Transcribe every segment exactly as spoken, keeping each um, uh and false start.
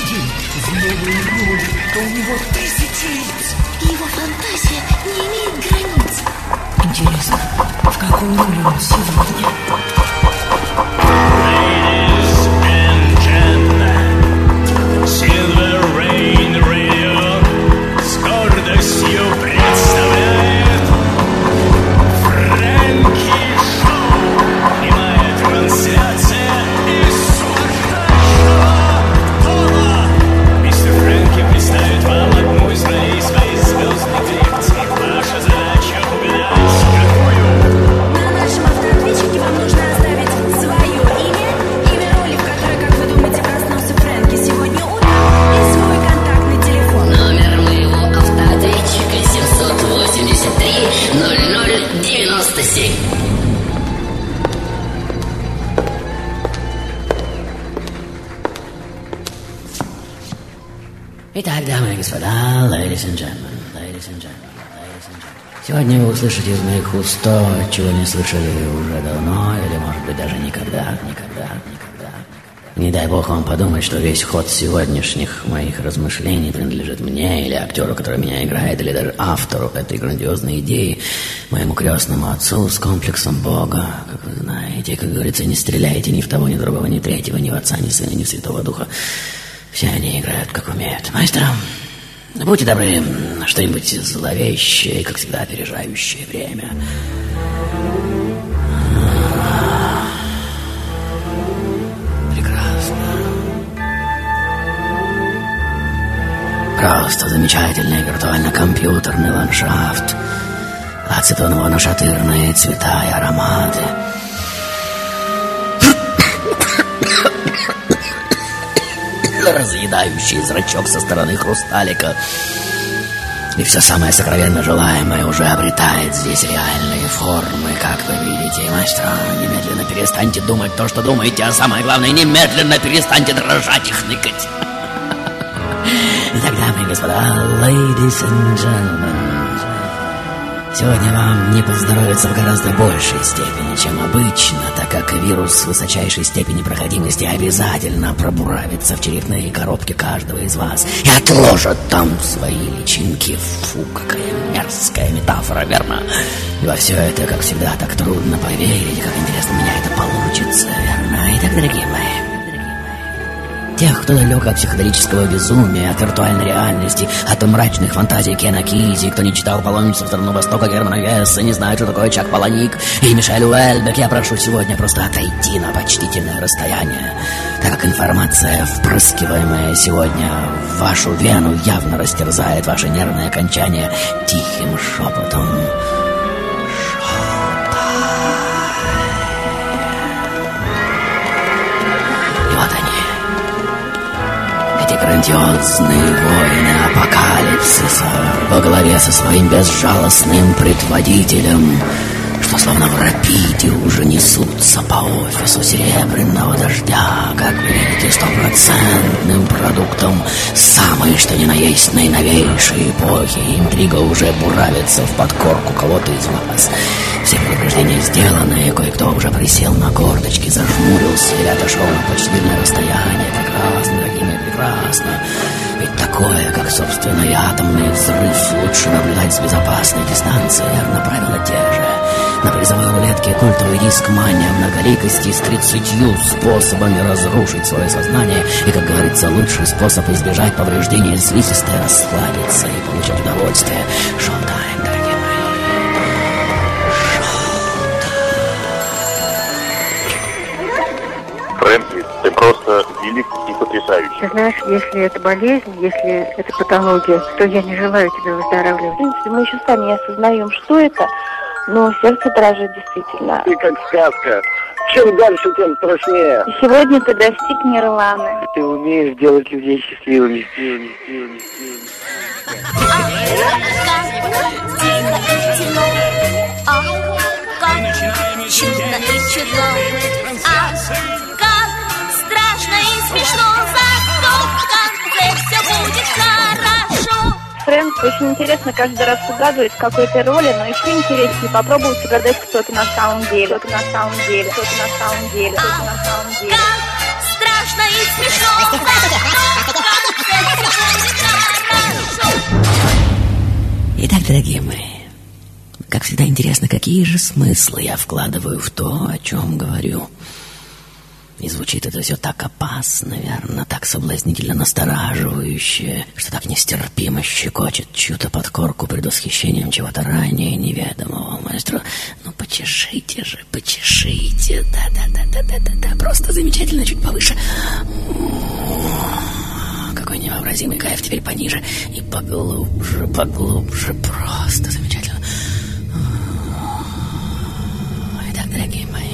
день в новые роли, то у него тысячи лиц. И его фантазия не имеет границ. Интересно, в какой роли он сегодня? Ladies and gentlemen, Silver Rain Radio с гордостью представляет Фрэнки Шоу. Прямая трансляция из сумасшедшего дома. Мистер Фрэнки представит вам одну из ролей своей звездной коллекции. Ваша задача угадать, какую. На нашем автоответчике вам нужно оставить свое имя, имя роли, в которой, как вы думаете, проснулся Фрэнки сегодня утром, и свой контактный телефон. Номер моего автоответчика семьсот восемьдесят три ноль ноль девяносто семь. Итак, дамы и господа, ladies and gentlemen, ladies and gentlemen, ladies and gentlemen. Сегодня вы услышите из моих уст то, чего не слышали уже давно, или, может быть, даже никогда, никогда, никогда. Не дай бог вам подумать, что весь ход сегодняшних моих размышлений принадлежит мне, или актеру, который меня играет, или даже автору этой грандиозной идеи, моему крестному отцу с комплексом Бога. Как вы знаете, как говорится, не стреляйте ни в того, ни в другого, ни третьего, ни в Отца, ни в Сына, ни в Святого Духа. Все они играют, как умеют. Мастер, будьте добры, что-нибудь зловещее, как всегда, опережающее время. Прекрасно. Просто замечательный виртуально-компьютерный ландшафт. Ацетоново-нашатырные цвета и ароматы. Разъедающий зрачок со стороны хрусталика. И все самое сокровенно желаемое уже обретает здесь реальные формы, как вы видите. Мастер, немедленно перестаньте думать то, что думаете, а самое главное, немедленно перестаньте дрожать и хныкать. Итак, дамы и господа, ladies and gentlemen, сегодня вам не поздоровится в гораздо большей степени, чем обычно, так как вирус высочайшей степени проходимости обязательно пробуравится в черепные коробки каждого из вас и отложит там свои личинки. Фу, какая мерзкая метафора, верно? И во все это, как всегда, так трудно поверить, как интересно у меня это получится, верно? Итак, дорогие мои, тех, кто далек от психоделического безумия, от виртуальной реальности, от мрачных фантазий Кена Кизи, кто не читал «Паломницу в страну Востока» Германа Гесса, не знает, что такое Чак Паланик и Мишель Уэльбек, я прошу сегодня просто отойти на почтительное расстояние, так как информация, впрыскиваемая сегодня в вашу вену, явно растерзает ваше нервное окончание тихим шепотом. Грандиозные воины апокалипсиса во главе со своим безжалостным предводителем, что словно в рапиде уже несутся по офису серебряного дождя, как вы видите, стопроцентным продуктом самой что ни на есть наиновейшей эпохи. Интрига уже буравится в подкорку кого-то из вас. Все предупреждения сделаны, и кое-кто уже присел на корточки, зажмурился или отошел на почтительное расстояние. Прекрасно, дорогие мои, прекрасно. Ведь такое, как, собственно, и атомный взрыв, лучше наблюдать с безопасной дистанции, верно, правила те же. На призовой рулетке культовый диск «Мания» в многоликости с тридцатью способами разрушить свое сознание. И, как говорится, лучший способ избежать повреждения слизистой — расслабиться и получать удовольствие. Шоу-тайм, дорогие мои. Фрэнки, ты просто велик и потрясающий. Ты знаешь, если это болезнь, если это патология, то я не желаю тебе выздоравливать. В принципе, мы еще сами не осознаем, что это, но сердце дрожит действительно. Ты как сказка. Чем дальше, тем страшнее. И сегодня ты достиг нирваны. Ты умеешь делать людей счастливыми. счастливыми, счастливыми, Фрэнк, очень интересно каждый раз угадывать в какой-то роли, но еще интереснее попробовать угадать, кто ты на самом деле, кто ты на самом деле, кто ты на самом деле, кто ты на самом деле. Страшно и смешно. дорогие мои, как всегда интересно, какие же смыслы я вкладываю в то, о чем говорю. И звучит это все так опасно, верно, так соблазнительно настораживающе, что так нестерпимо щекочет чью-то подкорку предвосхищением чего-то ранее неведомого. Маэстро, ну почешите же, почешите, да-да-да-да-да-да, просто замечательно, чуть повыше. Какой невообразимый кайф, теперь пониже и поглубже, поглубже, просто замечательно. Итак, дорогие мои,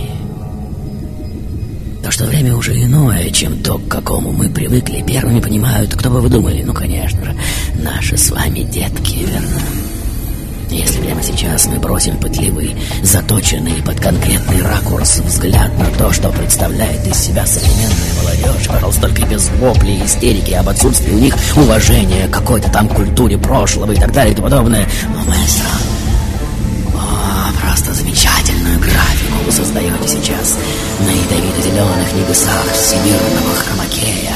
то, что время уже иное, чем то, к какому мы привыкли, первыми понимают, кто бы вы думали, ну, конечно же, наши с вами детки, верно? Если прямо сейчас мы бросим пытливый, заточенный под конкретный ракурс взгляд на то, что представляет из себя современная молодежь, пожалуйста, только без воплей, истерики, об отсутствии у них уважения к какой-то там культуре прошлого и так далее и тому подобное, ну, маэстро, о, просто замечательную графику вы создаете сейчас на ядовито-зеленых небесах всемирного хромакея.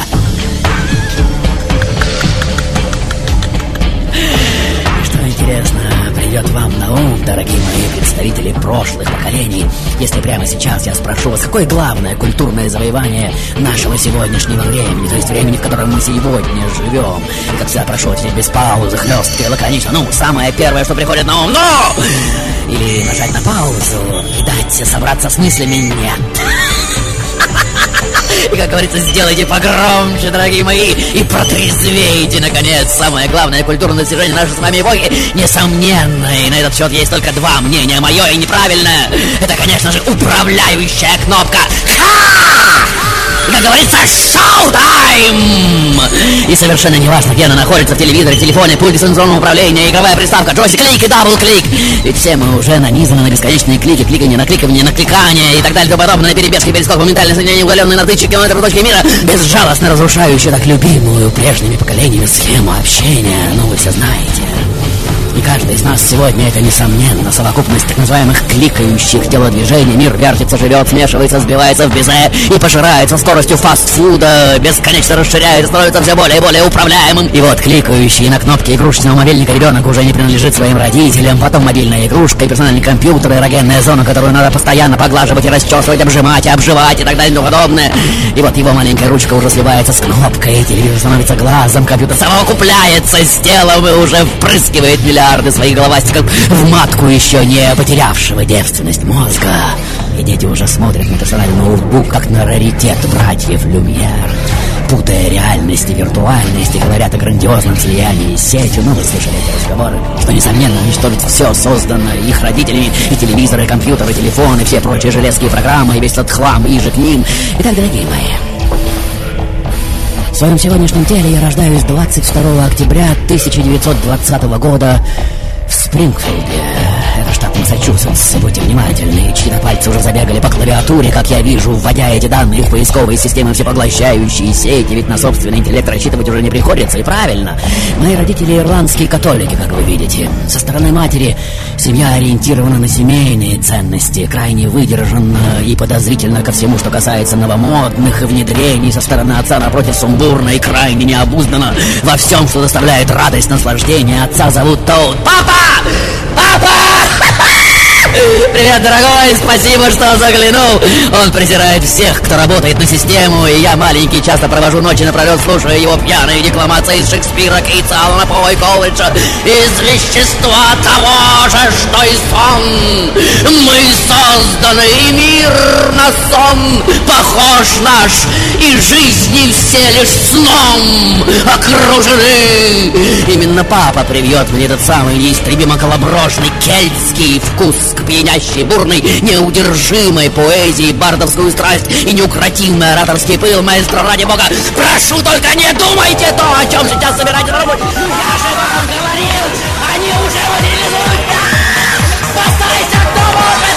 И что интересно, придет вам на ум, дорогие мои представители прошлых поколений, если прямо сейчас я спрошу вас, какое главное культурное завоевание нашего сегодняшнего времени, то есть времени, в котором мы сегодня живем? И как всегда прошу ответить без паузы, хлестко и лаконично. Ну, самое первое, что приходит на ум, ну! Или нажать на паузу и дать собраться с мыслями «нет». И, как говорится, сделайте погромче, дорогие мои, и протрезвейте, наконец. Самое главное культурное достижение нашей с вами эпохи, несомненно, и на этот счет есть только два мнения, мое и неправильное. Это, конечно же, управляющая кнопка. Ха! И, как говорится, шоу-тайм! И совершенно неважно, где она находится, в телевизоре, телефоне, пульте сенсорного управления, игровая приставка, джойстик, клик и дабл-клик. Ведь все мы уже нанизаны на бесконечные клики, кликанье, накликивание, накликание и так далее, и тому подобное, на перебежке, перескок, моментальное соединение, удаленные на тысячи километров точки мира, безжалостно разрушающие так любимую прежними поколениями схему общения, ну вы все знаете. И каждый из нас сегодня — это, несомненно, совокупность так называемых кликающих телодвижений. Мир вертится, живет, смешивается, сбивается в безе и пожирается скоростью фастфуда, бесконечно расширяется, становится все более и более управляемым. И вот кликающий на кнопки игрушечного мобильника ребенок уже не принадлежит своим родителям. Потом мобильная игрушка и персональный компьютер, эрогенная зона, которую надо постоянно поглаживать и расчесывать, обжимать и обживать и так далее и тому подобное. И вот его маленькая ручка уже сливается с кнопкой, телевизор становится глазом, компьютер совокупляется с телом и уже впрыскивает миллиарды своих головастиков в матку еще не потерявшего девственность мозга. И дети уже смотрят на персональный ноутбук, как на раритет братьев Люмьер, путая реальность и виртуальность, и говорят о грандиозном слиянии с сетью. Ну, вы слышали эти разговоры, что, несомненно, уничтожить все созданное их родителями, и телевизоры, и компьютеры, и телефоны, и все прочие железные программы, и весь этот хлам, и же к ним. Итак, дорогие мои, в своем сегодняшнем теле я рождаюсь двадцать второго октября тысяча девятьсот двадцатого года в Спрингфилде. Это штат Массачусетс. Будьте внимательны, чьи-то пальцы уже забегали по клавиатуре, как я вижу, вводя эти данные в поисковые системы всепоглощающие сети, ведь на собственный интеллект рассчитывать уже не приходится, и правильно. Мои родители ирландские католики, как вы видите. Со стороны матери семья ориентирована на семейные ценности, крайне выдержанна и подозрительна ко всему, что касается новомодных внедрений. Со стороны отца, напротив, сумбурна и крайне необуздана во всем, что доставляет радость, наслаждение. Отца зовут Тоут. Папа! Папа! Привет, дорогой, спасибо, что заглянул. Он презирает всех, кто работает на систему, и я, маленький, часто провожу ночи напролет, слушая его пьяные декламации из Шекспира, Китса, Алана По и Колриджа, из вещества того же, что и сон. Мы созданы, и мир на сон похож наш, и жизни все лишь сном окружены. Именно папа привьет мне этот самый неистребимо колоброжный кельтский вкус к пьянящей, бурной, неудержимой поэзии, бардовскую страсть и неукротимый ораторский пыл. Маэстро, ради бога, прошу, только не думайте то, о чем сейчас собираетесь работать. Я же вам говорил, они уже материализуют. Спасайся, кто может!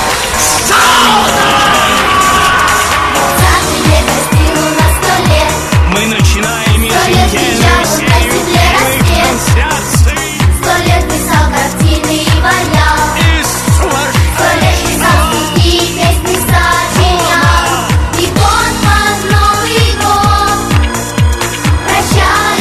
Мы начинаем еженедельную серию трансляций. Сто лет писал картины и валял, сто лет писал стихи и песни сочинял. И вот под Новый год прощай.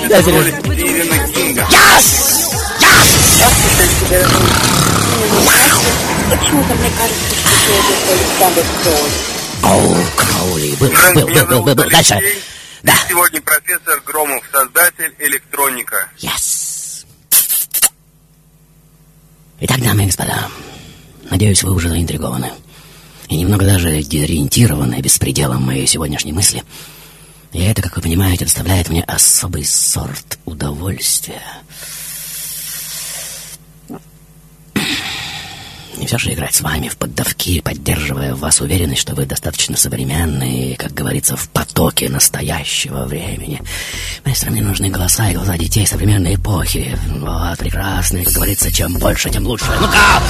Да, Сережа. Yes! Yes! Почему-то мне кажется, что это Александр Кроули. О, Кроули. Был, был, был, был, был, был. Дальше. Да. Сегодня профессор Громов, создатель электроника. Yes. Итак, дамы и господа, надеюсь, вы уже заинтригованы и немного даже дезориентированы беспределом моей сегодняшней мысли. И это, как вы понимаете, доставляет мне особый сорт удовольствия. Не все же играть с вами в поддавки, поддерживая в вас уверенность, что вы достаточно современны и, как говорится, в потоке настоящего времени. Маэстро, мне нужны голоса и глаза детей современной эпохи. Вот, прекрасно, как говорится, чем больше, тем лучше. Ну-ка!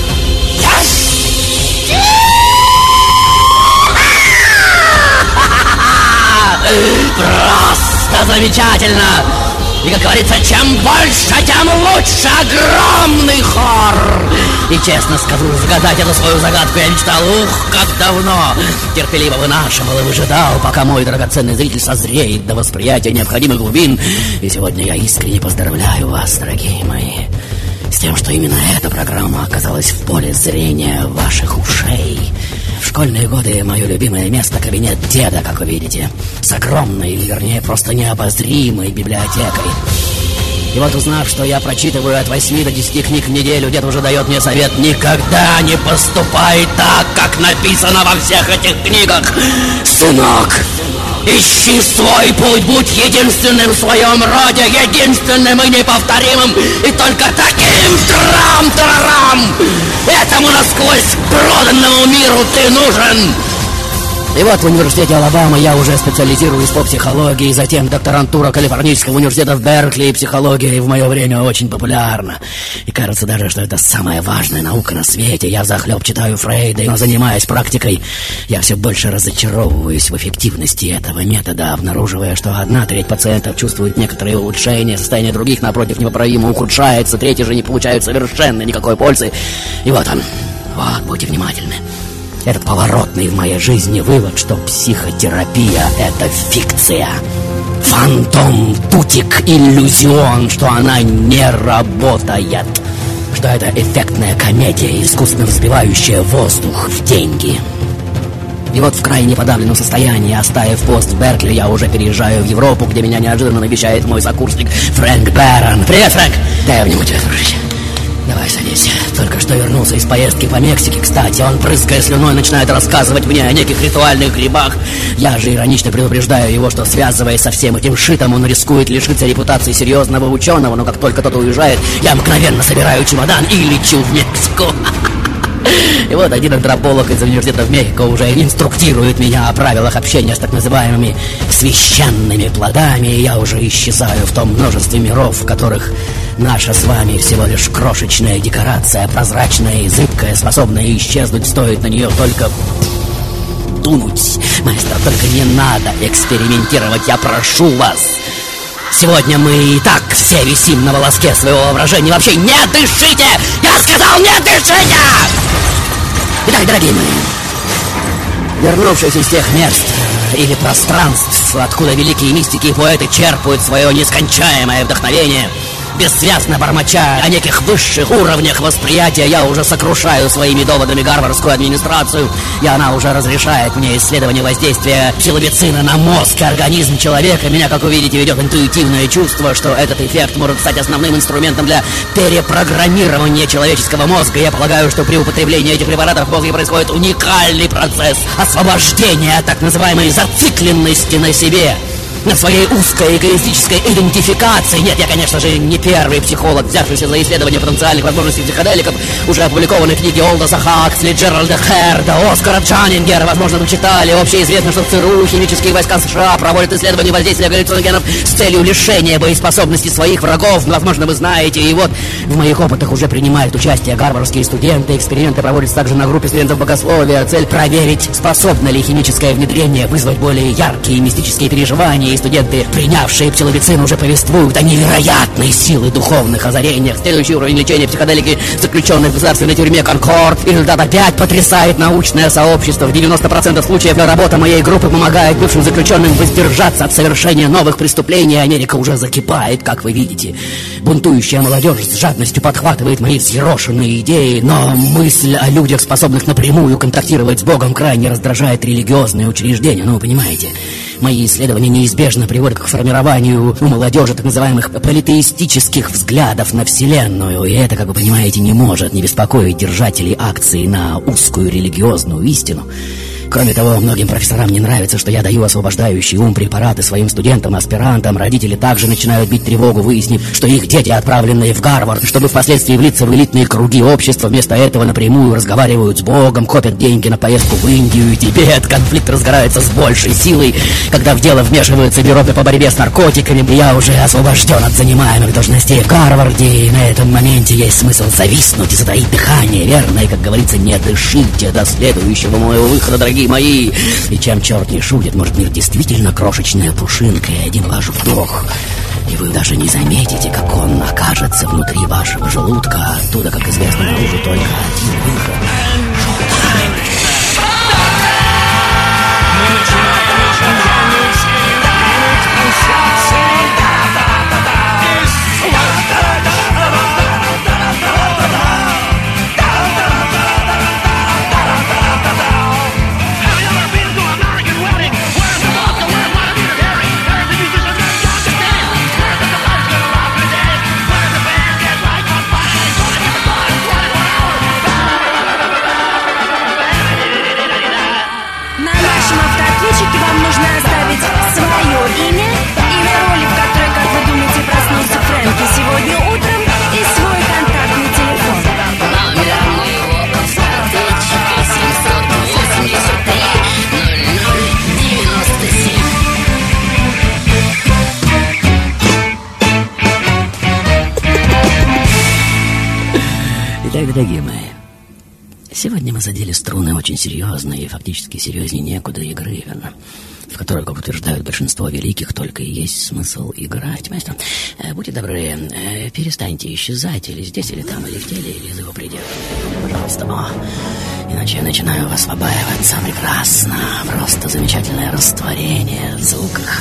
Просто замечательно! И, как говорится, чем больше, тем лучше. Огромный хор. И честно скажу, загадать эту свою загадку я мечтал, ух, как давно. Терпеливо вынашивал и выжидал, пока мой драгоценный зритель созреет до восприятия необходимых глубин. И сегодня я искренне поздравляю вас, дорогие мои, с тем, что именно эта программа оказалась в поле зрения ваших ушей. В школьные годы мое любимое место — кабинет деда, как вы видите, с огромной, или вернее просто необозримой библиотекой. И вот, узнав, что я прочитываю от восьми до десяти книг в неделю, дед уже дает мне совет: никогда не поступай так, как написано во всех этих книгах. Сынок, ищи свой путь, будь единственным в своем роде, единственным и неповторимым, и только таким трам-тарарам этому насквозь проданному миру ты нужен. И вот в университете Алабамы я уже специализируюсь по психологии, затем докторантура Калифорнийского университета в Беркли, и психология в мое время очень популярна. И кажется даже, что это самая важная наука на свете. Я взахлеб читаю Фрейда, но занимаясь практикой, я все больше разочаровываюсь в эффективности этого метода, обнаруживая, что одна треть пациентов чувствует некоторые улучшения, состояние других, напротив, непоправимо ухудшается, третьи же не получают совершенно никакой пользы. И вот он, вот, будьте внимательны. Этот поворотный в моей жизни вывод, что психотерапия — это фикция, фантом, тутик, иллюзион, что она не работает, что это эффектная комедия, искусственно взбивающая воздух в деньги. И вот в крайне подавленном состоянии, оставив пост в Беркли, я уже переезжаю в Европу, где меня неожиданно навещает мой сокурсник Фрэнк Бэрон. Привет, Фрэнк! Да, я обниму тебя, дружище. Давай, садись. Только что вернулся из поездки по Мексике, кстати. Он, прыская слюной, начинает рассказывать мне о неких ритуальных грибах. Я же иронично предупреждаю его, что, связываясь со всем этим шитом, он рискует лишиться репутации серьезного ученого. Но как только тот уезжает, я мгновенно собираю чемодан и лечу в Мексику. И вот один антрополог из университета в Мехико уже инструктирует меня о правилах общения с так называемыми священными плодами, и я уже исчезаю в том множестве миров, в которых наша с вами всего лишь крошечная декорация, прозрачная и зыбкая, способная исчезнуть, стоит на нее только дунуть. Маэстро, только не надо экспериментировать, я прошу вас. Сегодня мы и так все висим на волоске своего воображения. Вообще не дышите! Я сказал, не дышите! Итак, дорогие мои, вернувшись из тех мест или пространств, откуда великие мистики и поэты черпают свое нескончаемое вдохновение, бессвязно бормоча о неких высших уровнях восприятия, я уже сокрушаю своими доводами гарвардскую администрацию, и она уже разрешает мне исследование воздействия пsilocybина на мозг и организм человека. Меня, как вы видите, ведет интуитивное чувство, что этот эффект может стать основным инструментом для перепрограммирования человеческого мозга. Я полагаю, что при употреблении этих препаратов в мозге происходит уникальный процесс освобождения от так называемой зацикленности на себе, на своей узкой эгоистической идентификации. Нет, я, конечно же, не первый психолог, взявшийся за исследование потенциальных возможностей психоделиков. Уже опубликованы книги Олдоса Хаксли, Джеральда Херда, Оскара Джанингера. Возможно, вы читали. Общеизвестно, что в ЦРУ химические войска США проводят исследования воздействия галлюциногенов с целью лишения боеспособности своих врагов. Возможно, вы знаете. И вот в моих опытах уже принимают участие гарвардские студенты. Эксперименты проводятся также на группе студентов богословия. Цель — проверить, способно ли химическое внедрение вызвать более яркие мистические переживания, студенты, принявшие пчеловицин, уже повествуют о невероятной силы духовных озарениях. Следующий уровень лечения психоделики заключенных в государственной тюрьме «Конкорд». И результат опять потрясает научное сообщество. В девяноста процентах случаев работа моей группы помогает бывшим заключенным воздержаться от совершения новых преступлений. Америка уже закипает, как вы видите. Бунтующая молодежь с жадностью подхватывает мои взъерошенные идеи, но мысль о людях, способных напрямую контактировать с Богом, крайне раздражает религиозные учреждения. Ну, вы понимаете, мои исследования неизбежно приводят к формированию у молодежи так называемых политеистических взглядов на Вселенную. И это, как вы понимаете, не может не беспокоить держателей акций на узкую религиозную истину. Кроме того, многим профессорам не нравится, что я даю освобождающий ум препараты своим студентам, аспирантам. Родители также начинают бить тревогу, выяснив, что их дети, отправленные в Гарвард, чтобы впоследствии влиться в элитные круги общества, вместо этого напрямую разговаривают с Богом, копят деньги на поездку в Индию и Тибет. Конфликт разгорается с большей силой, когда в дело вмешивается бюро по борьбе с наркотиками. Я уже освобожден от занимаемых должностей в Гарварде, и на этом моменте есть смысл зависнуть и затаить дыхание, верно? И, как говорится, не дышите до следующего моего выхода, дорогие мои. И чем черт не шутит, может, мир действительно крошечная пушинка, и один ваш вдох, и вы даже не заметите, как он окажется внутри вашего желудка, а оттуда, как известно, наружу только один выход. Вам нужно оставить свое имя, имя роли, в которой, как вы думаете, проснулся Фрэнки сегодня утром, и свой контактный телефон. Номер моего автоответчика семьсот восемьдесят три ноль ноль девяносто семь. Итак, дорогие мои, сегодня мы задели струны очень серьезные, и фактически серьезнее некуда игры, верно? В которой, как утверждают большинство великих, только и есть смысл играть. Мастер, э, будьте добры, э, перестаньте исчезать или здесь, или там, или в теле, или за его пределами. Пожалуйста, о, иначе я начинаю вас побаиваться. Прекрасно, просто замечательное растворение в звуках.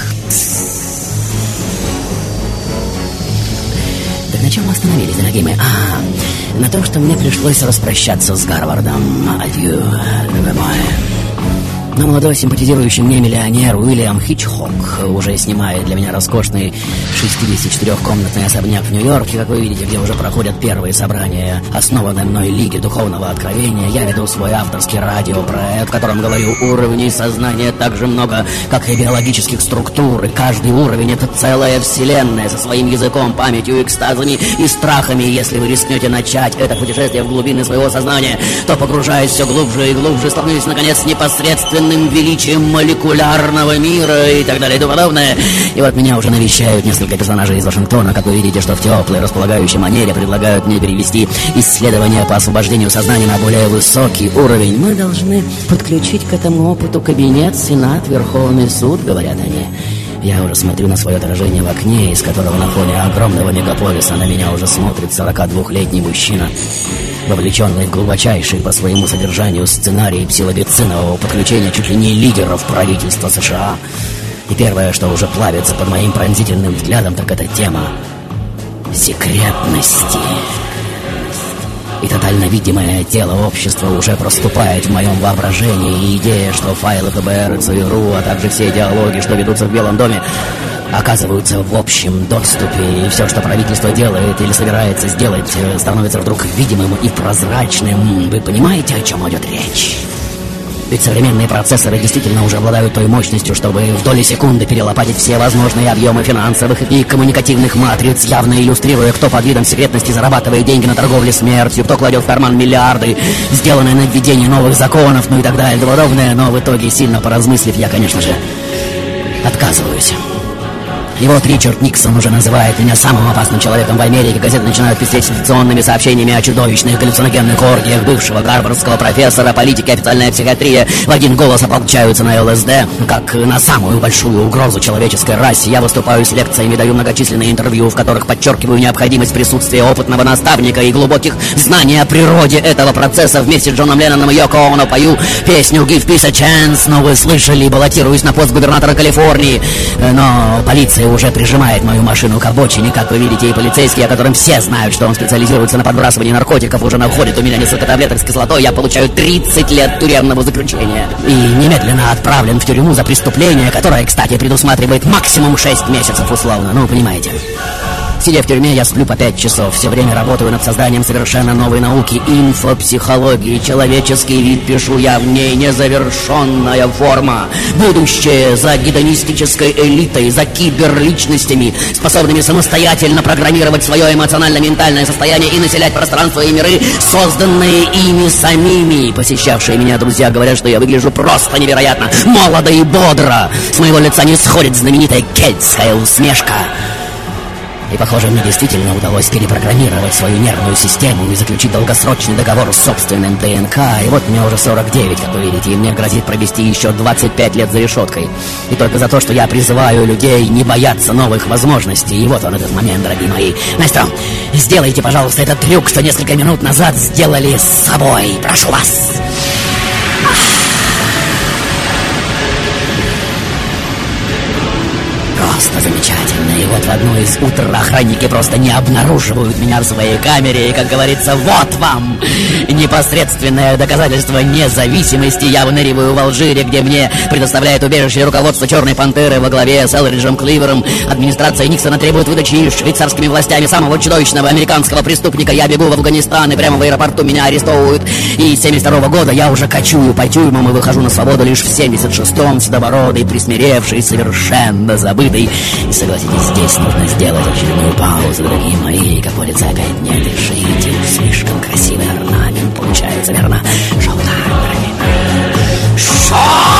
Так на чем мы остановились, дорогие мои? А, на том, что мне пришлось распрощаться с Гарвардом. Адью, любой мой. Но молодой симпатизирующий мне миллионер Уильям Хичхок уже снимает для меня роскошный шестидесятичетырёхкомнатный особняк в Нью-Йорке, как вы видите, где уже проходят первые собрания основанной мной Лиги Духовного Откровения. Я веду свой авторский радиопроект, в котором говорю, уровней сознания так же много, как и биологических структур, и каждый уровень — это целая вселенная со своим языком, памятью, экстазами и страхами. Если вы рискнете начать это путешествие в глубины своего сознания, то, погружаясь все глубже и глубже, столкнетесь, наконец, непосредственно величием молекулярного мира и так далее и тому подобное. И вот меня уже навещают несколько персонажей из Вашингтона, как вы видите, что в теплой, располагающей манере предлагают мне перевести исследования по освобождению сознания на более высокий уровень. Мы должны подключить к этому опыту кабинет, Сенат, Верховный суд, говорят они. Я уже смотрю на свое отражение в окне, из которого на фоне огромного мегаполиса на меня уже смотрит сорокадвухлетний мужчина, вовлеченный в глубочайший по своему содержанию сценарий псилобицинового подключения чуть ли не лидеров правительства США. И первое, что уже плавится под моим пронзительным взглядом, так это тема секретности. И тотально видимое тело общества уже проступает в моем воображении, и идея, что файлы ФБР и ЦРУ, а также все диалоги, что ведутся в Белом доме, оказываются в общем доступе, и все, что правительство делает или собирается сделать, становится вдруг видимым и прозрачным. Вы понимаете, о чем идет речь? Ведь современные процессоры действительно уже обладают той мощностью, чтобы в доли секунды перелопатить все возможные объемы финансовых и коммуникативных матриц, явно иллюстрируя, кто под видом секретности зарабатывает деньги на торговле смертью, кто кладет в карман миллиарды, сделанные на введение новых законов, ну и так далее, и подобное. Но в итоге, сильно поразмыслив, я, конечно же, отказываюсь. И вот Ричард Никсон уже называет меня самым опасным человеком в Америке. Газеты начинают пестрить сенсационными сообщениями о чудовищных галлюциногенных оргиях бывшего гарвардского профессора, политики, официальная психиатрия в один голос ополчаются на ЛСД, как на самую большую угрозу человеческой расе. Я выступаю с лекциями, даю многочисленные интервью, в которых подчеркиваю необходимость присутствия опытного наставника и глубоких знаний о природе этого процесса. Вместе с Джоном Ленноном и Йоко Оно пою песню «Give Peace a Chance». Но вы слышали, баллотируюсь на пост губернатора Калифорнии. Но полиция уже прижимает мою машину к обочине. Как вы видите, и полицейский, о котором все знают, что он специализируется на подбрасывании наркотиков, уже находит у меня несколько таблеток с кислотой. Я получаю тридцать лет тюремного заключения. И немедленно отправлен в тюрьму за преступление, которое, кстати, предусматривает максимум шесть месяцев условно. Ну, понимаете. Сидя в тюрьме, я сплю по пять часов. Все время работаю над созданием совершенно новой науки — инфопсихологии. Человеческий вид пишу я, в ней незавершенная форма. Будущее за гедонистической элитой, за киберличностями, способными самостоятельно программировать свое эмоционально-ментальное состояние и населять пространство и миры, созданные ими самими. Посещавшие меня друзья говорят, что я выгляжу просто невероятно молодо и бодро. С моего лица не сходит знаменитая кельтская усмешка. И, похоже, мне действительно удалось перепрограммировать свою нервную систему и заключить долгосрочный договор с собственным ДНК. И вот мне уже сорок девять, как вы видите, и мне грозит провести еще двадцать пять лет за решеткой. И только за то, что я призываю людей не бояться новых возможностей. И вот он, этот момент, дорогие мои. Настя, сделайте, пожалуйста, этот трюк, что несколько минут назад сделали с собой. Прошу вас. Просто замечательно. И вот в одно из утр охранники просто не обнаруживают меня в своей камере. И, как говорится, вот вам непосредственное доказательство независимости. Я выныриваю в Алжире, где мне предоставляет убежище руководство «Черной пантеры» во главе с Элриджем Кливером. Администрация Никсона требует выдачи швейцарскими властями самого чудовищного американского преступника. Я бегу в Афганистан, и прямо в аэропорту меня арестовывают. И с семьдесят второго года я уже кочую по тюрьмам и выхожу на свободу лишь в семьдесят шестом, седобородый, присмиревший, совершенно забытый. И согласитесь, здесь нужно сделать очередную паузу, дорогие мои. Как водится, опять не дышите. Слишком красивый орнамент получается, верно? Шоу-тайм, дорогие мои. Шоу!